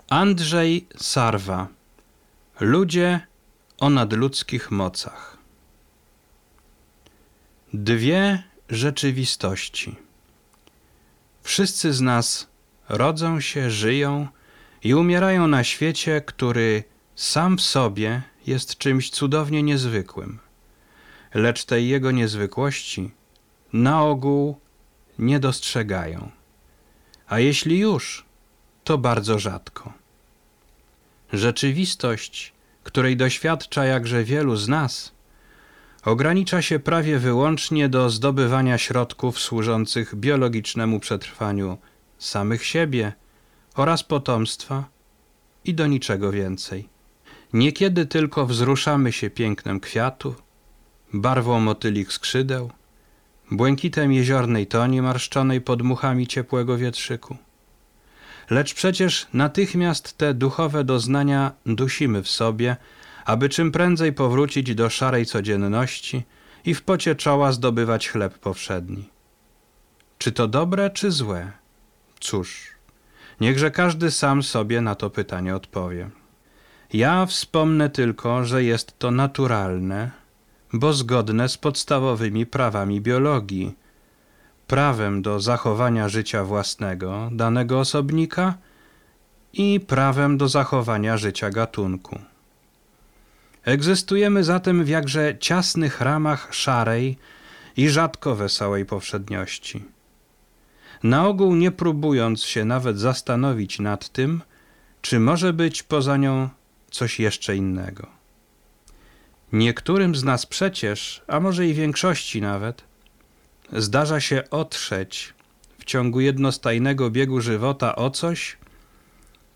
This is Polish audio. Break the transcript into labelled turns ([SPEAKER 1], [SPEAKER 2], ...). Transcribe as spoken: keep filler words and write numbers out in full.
[SPEAKER 1] Andrzej Sarwa. Ludzie o nadludzkich mocach. Dwie rzeczywistości. Wszyscy z nas rodzą się, żyją i umierają na świecie, który sam w sobie jest czymś cudownie niezwykłym. Lecz tej jego niezwykłości na ogół nie dostrzegają. A jeśli już, to bardzo rzadko. Rzeczywistość, której doświadcza jakże wielu z nas, ogranicza się prawie wyłącznie do zdobywania środków służących biologicznemu przetrwaniu samych siebie oraz potomstwa i do niczego więcej. Niekiedy tylko wzruszamy się pięknem kwiatu, barwą motylich skrzydeł, błękitem jeziornej toni marszczonej pod muchami ciepłego wietrzyku. Lecz przecież natychmiast te duchowe doznania dusimy w sobie, aby czym prędzej powrócić do szarej codzienności i w pocie czoła zdobywać chleb powszedni. Czy to dobre, czy złe? Cóż, niechże każdy sam sobie na to pytanie odpowie. Ja wspomnę tylko, że jest to naturalne, bo zgodne z podstawowymi prawami biologii, prawem do zachowania życia własnego danego osobnika i prawem do zachowania życia gatunku. Egzystujemy zatem w jakże ciasnych ramach szarej i rzadko wesołej powszedniości, na ogół nie próbując się nawet zastanowić nad tym, czy może być poza nią coś jeszcze innego. Niektórym z nas przecież, a może i większości nawet, zdarza się otrzeć w ciągu jednostajnego biegu żywota o coś,